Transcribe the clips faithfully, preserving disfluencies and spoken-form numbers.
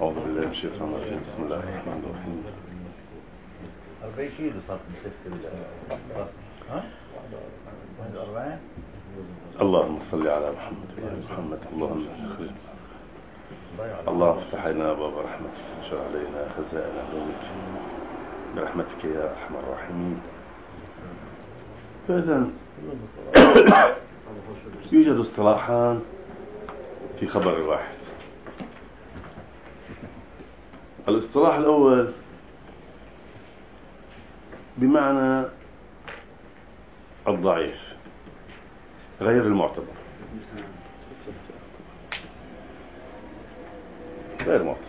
أعوذ بالله من الشيطان الرجيم. بسم الله الرحمن الرحيم. أربعين كيلو صارت مسكت الرأس. ها؟ واحد وأربعين. اللهم صل على محمد وعلى محمد. اللهم اخرج. اللهم افتح لنا باب رحمتك وانشر علينا خزائن علومك برحمتك يا أرحم الراحمين. فإذا يوجد اصطلاحان في خبر الواحد. الاصطلاح الأول بمعنى الضعيف غير المعتبر، غير معتبر.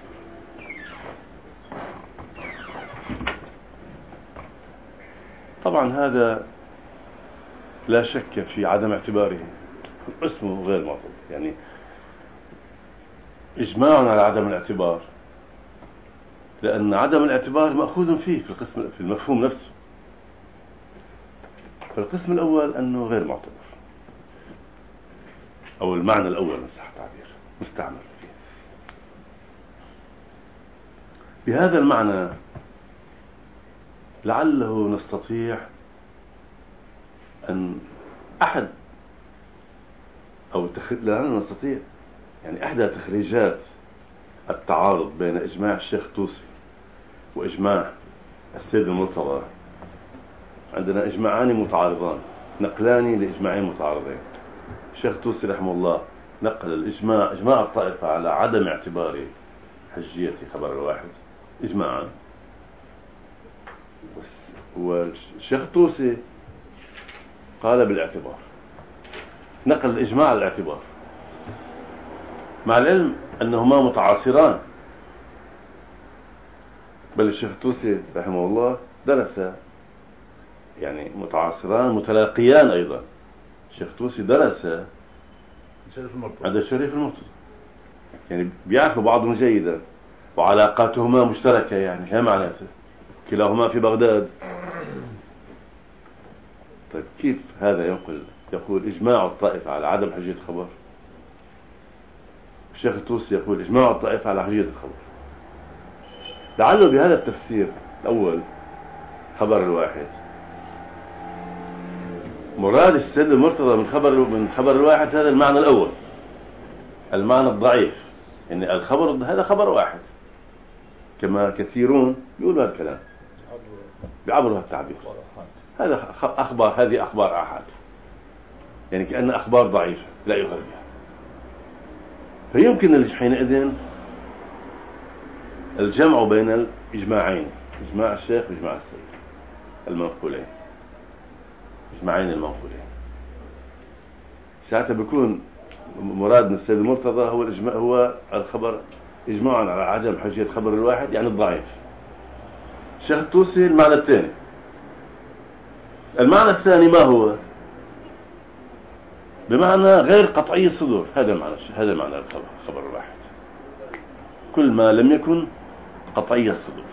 طبعا هذا لا شك في عدم اعتباره، اسمه غير معتبر، يعني إجماع على عدم الاعتبار، لأن عدم الاعتبار مأخوذ فيه في القسم في المفهوم نفسه. فالقسم الأول أنه غير معتبر، أو المعنى الأول من صح التعبير مستعمل فيه. بهذا المعنى لعله نستطيع أن أحد أو تخ... لعله نستطيع يعني إحدى تخريجات التعارض بين إجماع الشيخ طوسي وإجماع السيد المرتضى. عندنا إجماعان متعارضان، نقلان لإجماعين متعارضين. الشيخ طوسي رحمه الله نقل الإجماع إجماع الطائفة على عدم اعتبار حجية خبر الواحد إجماعا، والشيخ طوسي قال بالاعتبار، نقل الإجماع على الاعتبار، مع العلم أنهما متعاصران. بل الشيخ طوسي رحمه الله درس، يعني متعاصران متلاقيان أيضا. الشيخ طوسي درس عند الشريف المرتضى، يعني بيعرفوا بعضهم جيدا وعلاقاتهما مشتركة، يعني هي معناته كلاهما في بغداد. طيب كيف هذا ينقل يقول إجماع الطائفة على عدم حجية الخبر؟ الشيخ الطوسي يقول إجماع الطائفة على حجية الخبر. لعله بهذا التفسير الأول خبر الواحد مراد السيد المرتضى من خبر من خبر الواحد هذا المعنى الأول، المعنى الضعيف، يعني الخبر هذا خبر واحد، كما كثيرون يقولوا هذا الكلام بيعبروا التعبير. هذا أخبار، هذه أخبار آحاد، يعني كأن أخبار ضعيفة لا يؤخذ بها. فيمكن حينئذ الجمع بين الإجماعين، إجماع الشيخ وإجماع السيد المنقولين، إجماعين المنقولين. ساعتها بيكون مراد من السيد المرتضى هو الإجماع، هو الخبر إجماعا على عدم حجية خبر الواحد، يعني الضعيف. الشيخ الطوسي المعنى الثاني. المعنى الثاني ما هو؟ بمعنى غير قطعي الصدور. هذا معنى هذا معنى الخبر الواحد، كل ما لم يكن قطعي الصدور.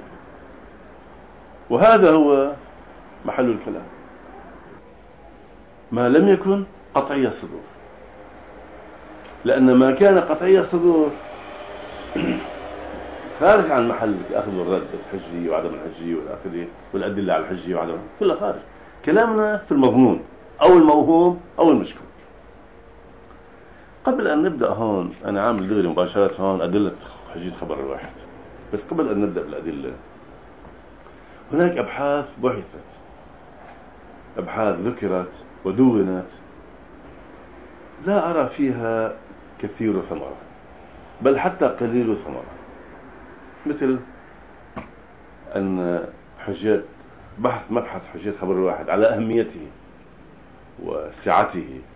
وهذا هو محل الكلام، ما لم يكن قطعي الصدور، لأن ما كان قطعي الصدور خارج عن محل أخذ والرد، الحجية وعدم الحجية والآخرين والأدلة على الحجية وعدم، كلها خارج. كلامنا في المضمون أو الموهوم أو المشكوك. قبل أن نبدأ هون أنا عامل دغري مباشرة هون أدلة حجية خبر الواحد، بس قبل أن نبدأ بالأدلة هناك أبحاث بحثت، أبحاث ذكرت ودونت لا أرى فيها كثير ثمرة، بل حتى قليل ثمرة، مثل أن حجية بحث مبحث حجية خبر الواحد على أهميته وسعته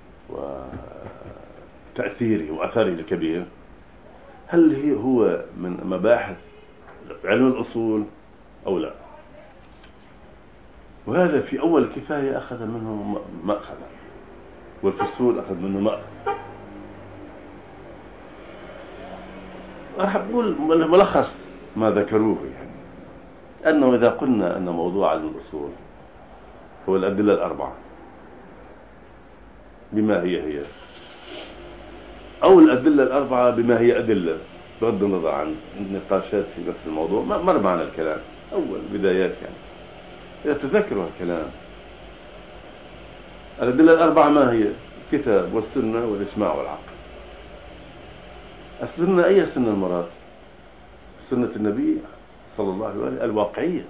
وتأثيره وأثره الكبير، هل هي هو من مباحث علم الأصول أو لا؟ وهذا في أول كفاية أخذ منه مأخذ، والفصول أخذ منه مأخذ. راح أقول ملخص ما ذكروه، يعني أنه إذا قلنا أن موضوع علم الأصول هو الأدلة الأربعة بما هي هي، أو الأدلة الأربعة بما هي أدلة، بغض النظر عن النقاشات في نفس الموضوع، مر معنا الكلام أول بدايات يعني. إذا تذكروا الكلام، الأدلة الأربعة ما هي؟ الكتاب والسنة والإجماع والعقل. السنة أي سنة المراد؟ سنة النبي صلى الله عليه وسلم الواقعية،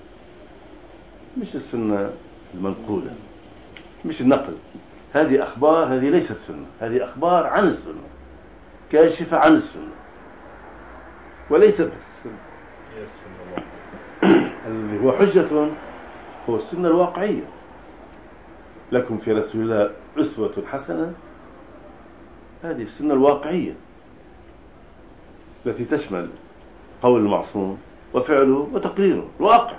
مش السنة المنقولة، مش النقل. هذه أخبار، هذه ليست سنة، هذه أخبار عن السنة، كاشفة عن السنة وليست السنة. الذي هو حجة هو السنة الواقعية. لكم في رسول الله أسوة حسنة، هذه السنة الواقعية التي تشمل قول المعصوم وفعله وتقريره الواقع.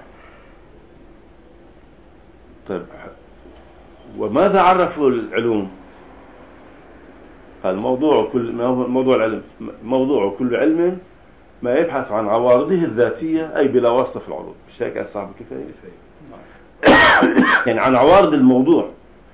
طيب، وماذا عرفوا العلوم؟ قال موضوع كل موضوع العلم موضوع كل علم ما يبحث عن عوارضه الذاتية، أي بلا واسطة في العروض. مش هيك صاحب الكفاية؟ يعني عن عوارض الموضوع.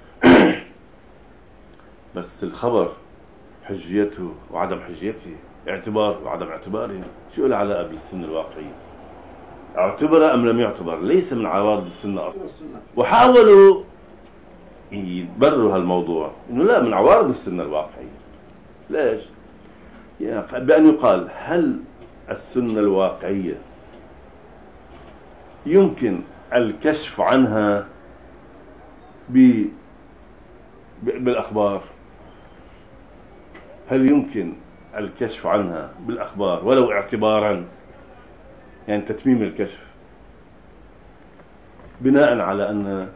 بس الخبر حجيته وعدم حجيته، اعتبار وعدم اعتباره، شو له علاقة بالسنة الواقعية؟ اعتبر أم لم يعتبر ليس من عوارض السنة أصلا. وحاولوا يبرروا هالموضوع إنه لا، من عوارض السنة الواقعية. ليش؟ يعني بأن يقال هل السنة الواقعية يمكن الكشف عنها ب... بالأخبار؟ هل يمكن الكشف عنها بالأخبار ولو اعتبارا، يعني تتميم الكشف، بناء على أن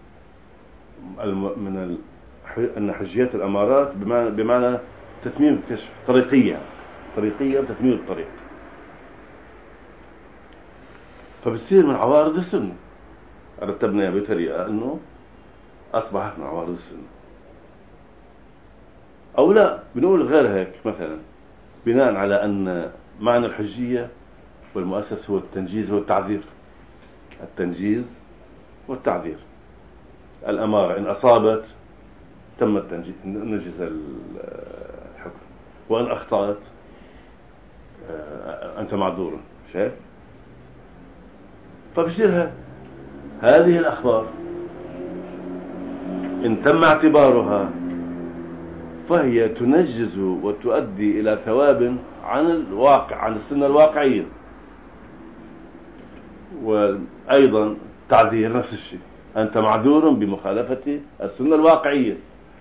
من أن حجيات الأمارات بمعنى, بمعنى تتميم الكشف، طريقية طريقية وتتميم الطريق. فبتصير من عوارض السنة، رتبنا بطريقة أنه أصبحت من عوارض السنة. أو لا، بنقول غير هيك، مثلا بناء على أن معنى الحجية والمؤسس هو التنجيز والتعذير. التنجيز والتعذير، الأمارة إن أصابت تم التنجيز، نجز الحكم، وإن أخطأت أنت معذور. شايف؟ فبصير هذه الأخبار إن تم اعتبارها فهي تنجز وتؤدي إلى ثواب عن الواقع، عن السنة الواقعية. وأيضا تعذير نفس الشيء، أنت معذور بمخالفة السنة الواقعية.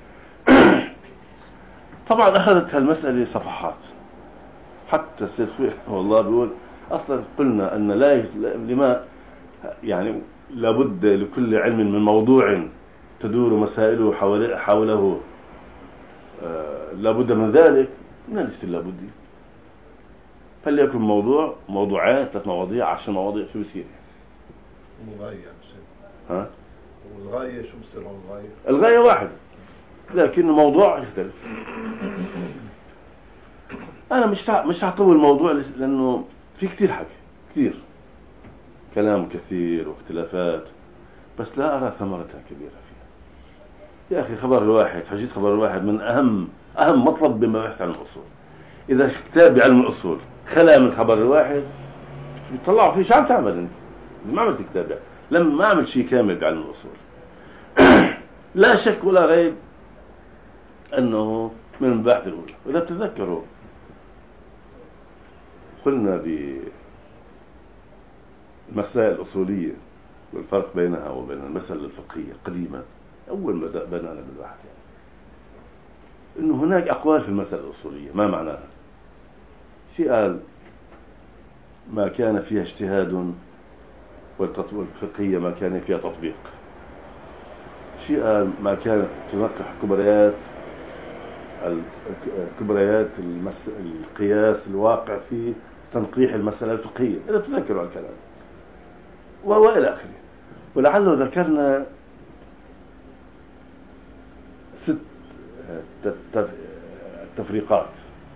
طبعا أخذت هالمسألة صفحات، حتى السيد خوي والله بيقول أصلا قلنا أن لا لما يعني لابد لكل علم من موضوع تدور مسائله حوله, حوله آه لابد من ذلك. من ليست لابد، فليكن موضوع موضوعين ثلاث مواضيع عشر مواضيع شو بصير؟ الغاية ها؟ والغاية شو بصير؟ الغاية الغاية واحد لكن الموضوع يختلف. أنا مش مش هطول الموضوع لأنه في كثير حكي، كثير كلام كثير واختلافات، بس لا أرى ثمرتها كبيرة فيها. يا أخي خبر الواحد، حجيت خبر الواحد من أهم أهم مطلب بما يحث عن الأصول. إذا كتاب بعلم الأصول خلا من خبر الواحد بيطلعوا فيه، شو عم تعمل أنت؟ ما عملت كتاب يعني. لما ما عمل شيء كامل بعلم الأصول. لا شك ولا ريب أنه من المباحث الأولى. وإذا تذكروا قلنا بالمسائل الأصولية والفرق بينها وبين المسألة الفقهية قديما، أول ما بدأنا بالبحث يعني، إنه هناك أقوال في المسألة الأصولية. ما معناها؟ شيء قال ما كان فيها اجتهاد، والفقهية ما كان فيها تطبيق. شيء قال ما كانت تنقح كبريات الكبريات القياس الواقع في تنقيح المسألة الفقهية، إذا تذكروا الكلام، وهو إلى آخره. ولعله ذكرنا ست تفريقات،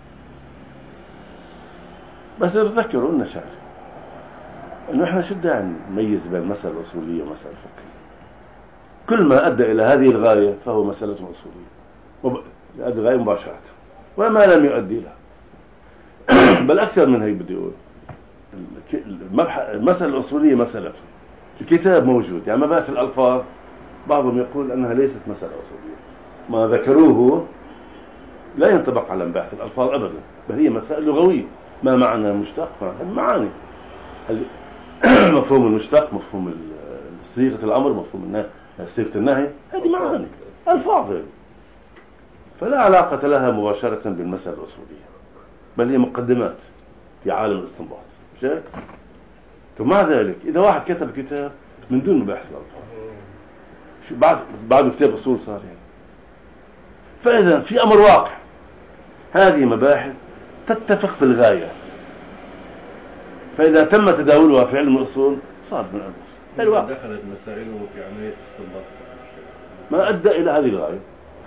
بس تذكروا إن شعر إنه إحنا شو داعي نميز بين المسألة الأصولية والمسألة الفقهية. كل ما أدى إلى هذه الغاية فهو مسألة أصولية، هذه الغاية مباشرة، وما لم يؤدي لها بل أكثر من هيك بدي أقول. المسألة الأصولية مسألة الكتاب موجود، يعني مباحث الألفاظ بعضهم يقول أنها ليست مسألة أصولية، ما ذكروه لا ينطبق على مباحث الألفاظ أبدا، بل هي مسائل لغوية. ما معنى المشتق؟ المعاني، مفهوم المشتق، مفهوم صيغة الأمر، مفهوم صيغة النهي، هذه معاني ألفاظ، فلا علاقة لها مباشرة بالمسألة الأصولية، بل هي مقدمات في عالم الاستنباط. شايف؟ ومع ذلك إذا واحد كتب كتاب من دون مباحث الألفاظ، بعد بعده كتاب أصول صار يعني. فإذا في أمر واقع، هذه مباحث تتفق في الغاية، فإذا تم تداولها في علم الأصول صارت من الأصول. الواقع دخلت مسائله في عملية استنباط ما أدى إلى هذه الغاية،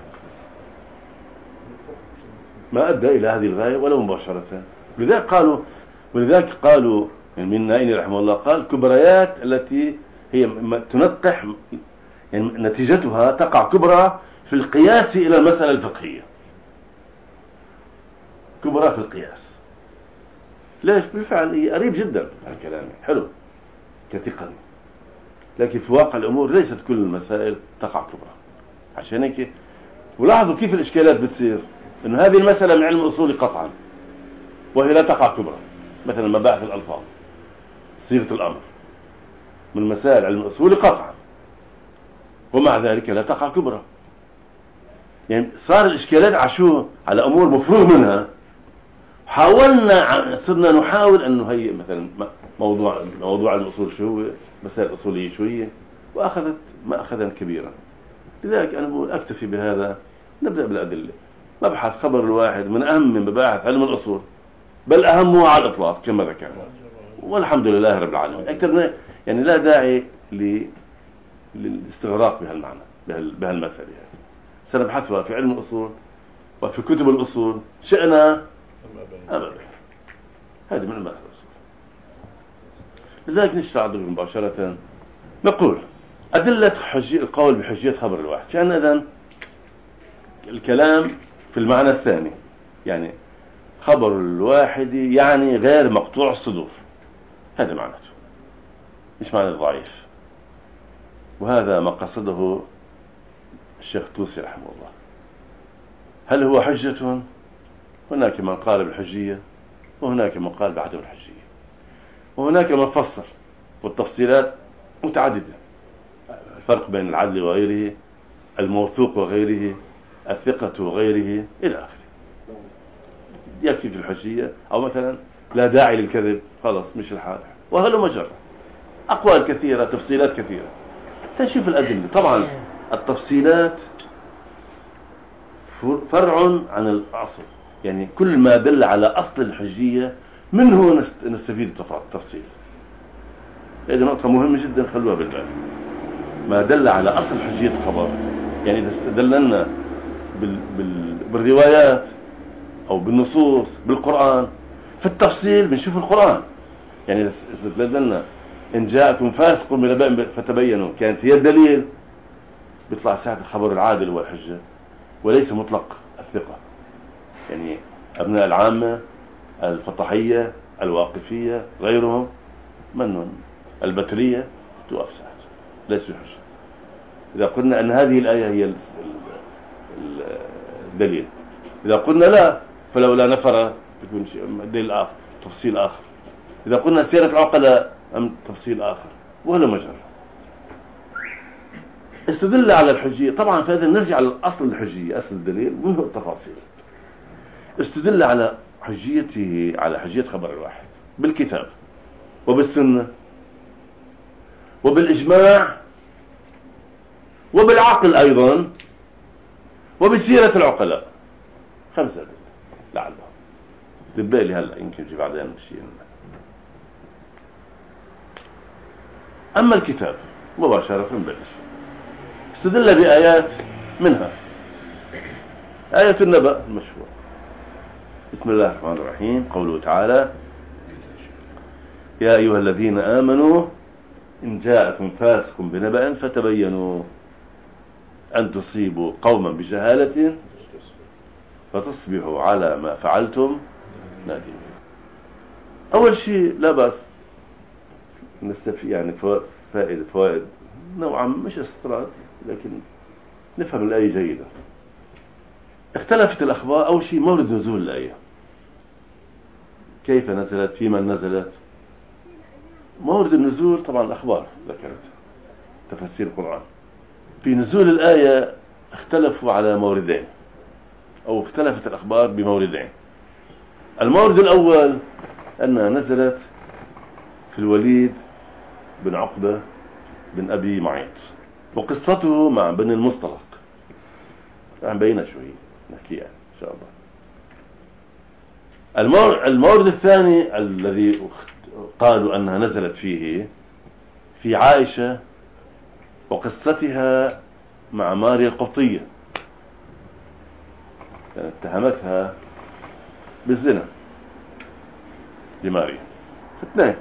ما أدى إلى هذه الغاية ولو مباشرة. لذلك قالوا ولذلك قالوا يعني من نائين رحمه الله قال كبريات التي هي تنقح، يعني نتيجتها تقع كبرى في القياس إلى المسألة الفقهية، كبرى في القياس. ليش؟ بالفعل قريب جدا عن كلامي، حلو كثقة، لكن في واقع الأمور ليست كل المسائل تقع كبرى. عشان هيك ولاحظوا كيف الإشكالات بتصير، إنه هذه المسألة من علم الأصول قطعا وهي لا تقع كبرى، مثلا مباحث الألفاظ، صيغة الأمر، من مسائل علم الأصول قطعا، ومع ذلك لا تقع كبرى. يعني صار الإشكالات عشو على أمور مفروغ منها، حاولنا صرنا نحاول أن نهيئ مثلا موضوع موضوع الأصول شو هو، مسائل أصولية شوية، وأخذت ما أخذا كبيرا. لذلك أنا بقول أكتفي بهذا، نبدأ بالأدلة. مبحث خبر الواحد من أهم من مباحث علم الأصول، بل أهمها على الإطلاق كما ذكرنا، والحمد لله رب العالمين. أكثر يعني لا داعي للاستغراق بهالمعنى بهالمسألة يعني. سنبحثها في علم الأصول وفي كتب الأصول شئنا أبدا. هذه من مباحث الأصول. لذلك نشرع مباشرة نقول أدلة حجية القول بحجية خبر الواحد، كأن إذن الكلام في المعنى الثاني، يعني خبر الواحد يعني غير مقطوع الصدور، هذا معناته، مش معنى ضعيف. وهذا ما قصده الشيخ توسي رحمه الله. هل هو حجة؟ هناك من قال بالحجية، وهناك من قال بعدم الحجية، وهناك من فسر، والتفصيلات متعددة، الفرق بين العدل وغيره، الموثوق وغيره، الثقة وغيره إلى آخره. يكفي في الحجية، أو مثلا لا داعي للكذب، خلاص مش الحال، وهل مجرى أقوال كثيرة، تفصيلات كثيرة. تشوف الأدلة، طبعا التفصيلات فرع عن الأصل، يعني كل ما دل على أصل الحجية منه نستفيد التفصيل. هذه نقطة مهمة جدا، خلوها بالبال. ما دل على أصل حجية الخبر، يعني إذا استدللنا بال... بال... بالروايات أو بالنصوص بالقرآن، في التفصيل بنشوف القرآن. يعني إذا استدللنا إن جاءكم فاسق بنبأ فتبينوا، كانت هي الدليل، بيطلع ساعة الخبر العادل هو الحجة، وليس مطلق الثقة. يعني أبناء العامة، الفطحية، الواقفية، غيرهم منهم البترية توقف ساعة، ليس حجة. إذا قلنا أن هذه الآية هي الدليل، إذا قلنا لا فلولا نفر يكون دليل آخر، تفصيل آخر. إذا قلنا سيرة العقلاء أم تفصيل آخر، ولا مجرى. استدل على الحجية طبعا، فإذا نرجع على الأصل الحجية، أصل الدليل منه التفاصيل. استدل على حجيته، على حجية خبر الواحد بالكتاب وبالسنة وبالإجماع وبالعقل أيضا وبسيرة العقلاء. خمسة أدلة لعلهم بالبالي هلأ، يمكن في بعدين شيء. أما الكتاب مباشرة نبلش. استدل بآيات، منها آية النبأ المشهور، بسم الله الرحمن الرحيم، قوله تعالى: يا أيها الذين آمنوا إن جاءكم فاسق بنبأ فتبينوا أن تصيبوا قوما بجهالة فتصبحوا على ما فعلتم نادمين. أول شيء لا بأس نستفيد يعني فائدة فوائد نوعا مش استطراد، لكن نفهم الآية جيدا. اختلفت الأخبار. أول شيء مورد نزول الآية، كيف نزلت، في من نزلت. مورد النزول طبعا الأخبار ذكرت تفسير القرآن. في نزول الآية اختلفوا على موردين، أو اختلفت الأخبار بموردين. المورد الأول أنها نزلت في الوليد بن عقبة بن أبي معيط، وقصته مع بن المصطلق عم بينا شوي نحكي يعني إن شاء الله. المورد الثاني الذي قالوا أنها نزلت فيه في عائشة وقصتها مع ماريا القبطية، كانت اتهمتها بالزنا لماريا. اثنين.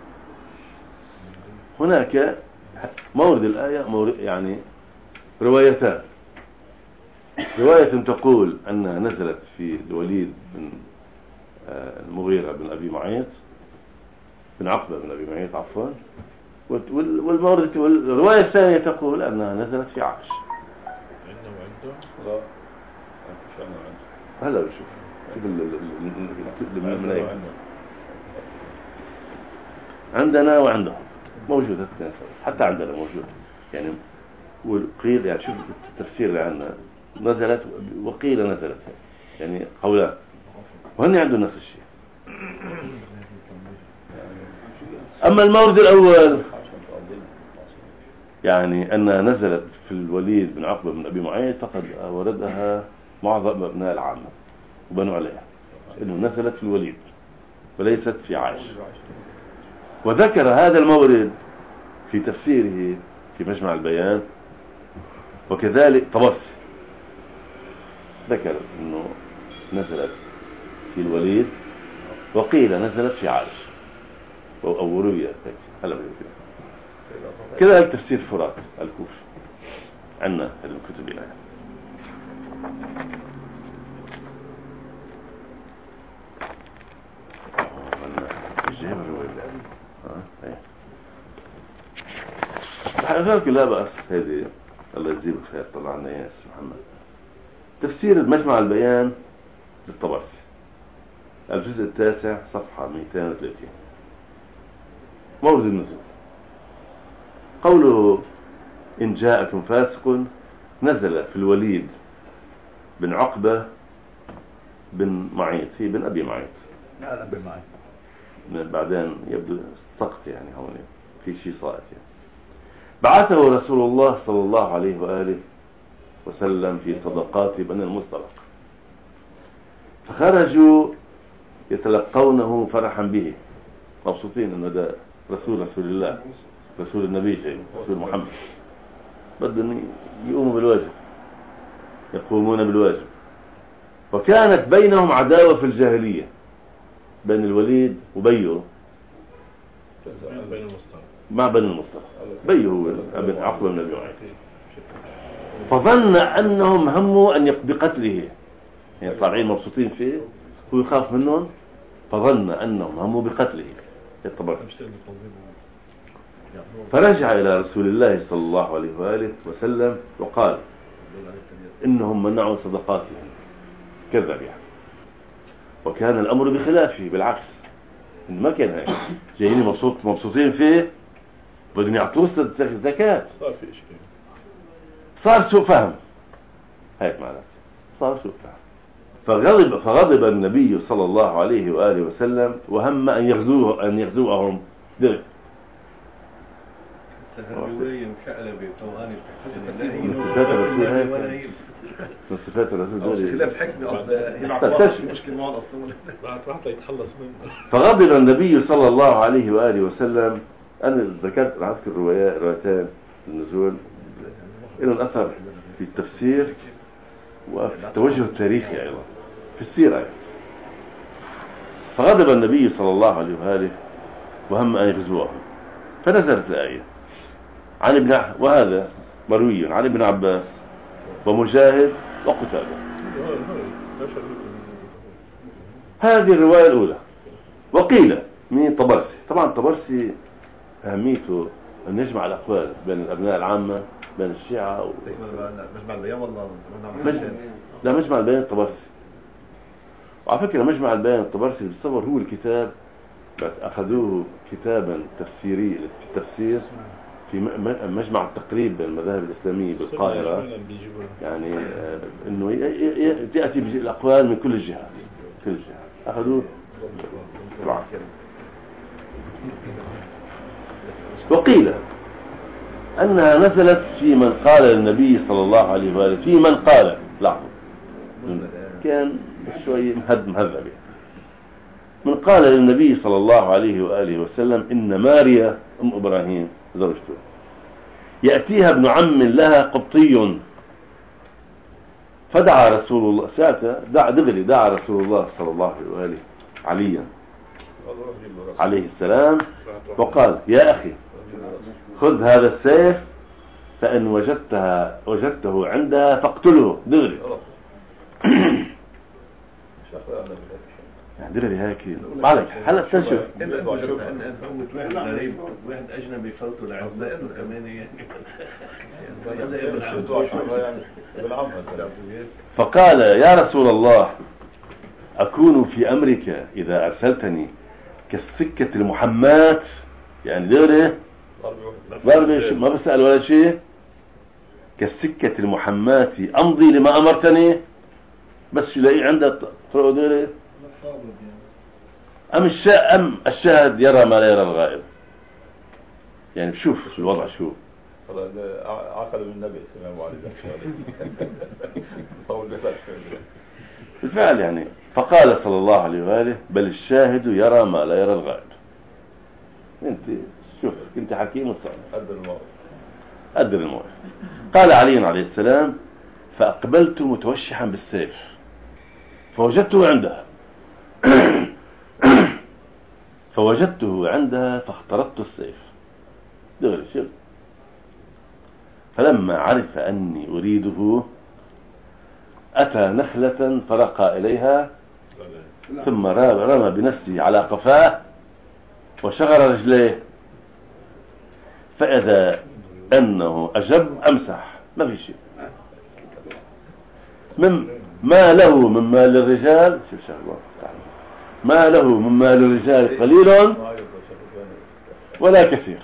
هناك مورد الآية مورد يعني روايتان. رواية تقول أنها نزلت في الوليد بن المغيرة بن أبي معيط بن عقبة بن أبي معيط عفوا، والمورد والرواية الثانية تقول أنها نزلت في عائشة. عنده وعنده لا مش عنده هلا عنده بشوف شوف الملايين عندنا وعندهم موجودة حتى عندنا موجود يعني. وقيل يعني شوف التفسير اللي عندنا نزلت وقيل نزلت يعني قولان، وهن عندهم نفس الشيء. أما المورد الأول يعني أنها نزلت في الوليد بن عقبة بن أبي معيط، فقد وردها معظم أبناء العامة وبنوا عليها أنه نزلت في الوليد وليست في عائشة. وذكر هذا المورد في تفسيره في مجمع البيان، وكذلك طبرسي ذكر أنه نزلت في الوليد وقيل نزلت في عائشة أو روية هلا كده. كذلك تفسير فرات الكوفي عندنا الكتب هنا. جايب الرواية ها لا بأس. هذه الله يجزيك خير طلع لنا يا سي محمد. تفسير مجمع البيان للطبرسي الجزء التاسع صفحة مئتين وثلاثين. مورد النزول قوله إن جاءكم فاسق نزل في الوليد بن عقبة بن معيط، هي بن أبي معيط لا بن معيط بعدين يبدو سقط يعني هون في شيء صائت يعني. بعثه رسول الله صلى الله عليه وآله وسلم في صدقات بني المصطلق، فخرجوا يتلقونه فرحا به، مبسوطين انه ده رسول رسول الله رسول النبي جاي رسول محمد، بدهم يقوموا بالواجب يقومون بالواجب. وكانت بينهم عداوة في الجاهلية بين الوليد وبيه مع بني المصطلق. بيه هو ابن عقبة بن أبي معيط، فظن أنهم هموا أن بقتله يعني طالعين مبسوطين فيه، هو يخاف منهم، فظن أنهم هموا بقتله الطبرسي. فرجع إلى رسول الله صلى الله عليه وآله وسلم وقال إنهم منعوا صدقاتهم، كذب يعني. وكان الأمر بخلافه، بالعكس ما كان هيك، جايين مبسوط مبسوطين فيه بدهم يعطوه زكاة. صار في إشكال، صار سوء فهم، هيك معناته صار سوء فهم. فغضب فغضب النبي صلى الله عليه وآله وسلم وهم أن يغزوه أن يغزوهم درك. سهروية وشقلبة طواني من صفات الرسول هيك، من صفات الرسول أو خلاف حكمة أصلا هي معطوات مشكلة معه أصلا بعد راح يتخلص منه. فغضب النبي صلى الله عليه وآله وسلم. أنا ذكرت أنا أذكر روايات روايتين النزول لهم أثر في التفسير وفي التوجه التاريخي أيضا في السيرة. فغضب النبي صلى الله عليه وآله وهم أن يغزوهم، فنزلت الآية عن ابن، وهذا مروي عن ابن عباس ومجاهد وقتادة. هذه الرواية الأولى. وقيل مين؟ طبرسي. طبعا طبرسي أهميته أن يجمع الأقوال بين الأبناء العامة بين الشيعة و... مجمع البيان ولا مجمع... لا مجمع البيان الطبرسي. وعلى فكرة مجمع البيان الطبرسي اللي بتصور هو الكتاب أخذوه كتابا تفسيري في التفسير في مجمع التقريب بين المذاهب الإسلامية بالقاهرة. يعني إنه تأتي الأقوال من كل الجهات كل الجهات أخذوه. وقيل أنها نزلت في من قال للنبي صلى الله عليه وآله في من قال لاحظوا كان شوي مهد مهذب من قال للنبي صلى الله عليه وآله وسلم إن ماريا أم إبراهيم زوجته يأتيها ابن عم لها قبطي فدعا رسول الله ساعتها دعا دغري دعا رسول الله صلى الله عليه وآله عليا عليه السلام وقال يا أخي خذ هذا السيف فإن وجدتها وجدته عندها فاقتله دغري. يعني دغري هيك معلك هلا تشوف واحد غريب واحد أجنبي فوته لعزة إنه كمان يعني. فقال يا رسول الله أكون في أمرك إذا أرسلتني كالسكة المحمات يعني دغري ضربة ما بسأل ولا شيء كالسكة المحمات أمضي لما أمرتني بس يلاقي عندها طرق دغري أم الشا أم الشاهد يرى ما لا يرى الغائب. يعني شوف الوضع شو عقل من النبي السلام عليكم. بالفعل يعني فقال صلى الله عليه وآله بل الشاهد يرى ما لا يرى الغائب. انت شوف انت حكيم وصالح قدر الموقف قدر الموقف. قال علي عليه السلام فأقبلت متوشحا بالسيف فوجدته عندها فوجدته عندها فاخترطت السيف دغري شوف. فلما عرف أني أريده أتى نخلة فرقى إليها ثم رمى بنفسه على قفاه وشغل رجليه فإذا أنه أجب أمسح ما في شيء من ما له من مال الرجال شوف شغله ما له من مال الرجال قليل ولا كثير.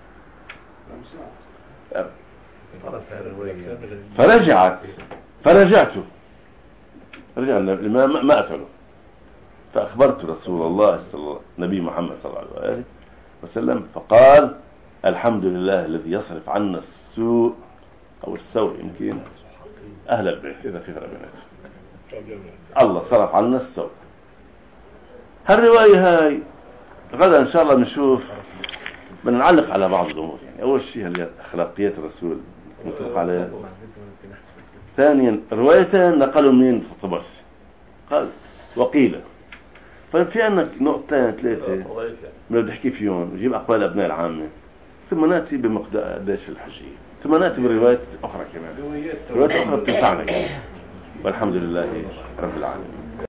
فرجعت فرجعت رجعنا الإمام ما أتله فأخبرت رسول الله صلى الله نبي محمد صلى الله عليه وسلم فقال الحمد لله الذي يصرف عنا السوء أو السوء يمكن أهل البيت إذا في غربينات الله صرف عنا السوء. هالرواية هاي غدا إن شاء الله نشوف بنعلق على بعض الأمور. يعني أول شيء هي أخلاقيات الرسول متفق عليها. ثانيا روايتين نقلوا منين في الطبرسي قال وقيل. طيب في عندنا نقطتين ثلاثة بدنا نحكي فيهم ونجيب أقوال أبناء العامة ثم نأتي بمقدار قديش الحجية ثم نأتي بروايات أخرى كمان روايات أخرى بتنفعنا. والحمد لله رب العالمين.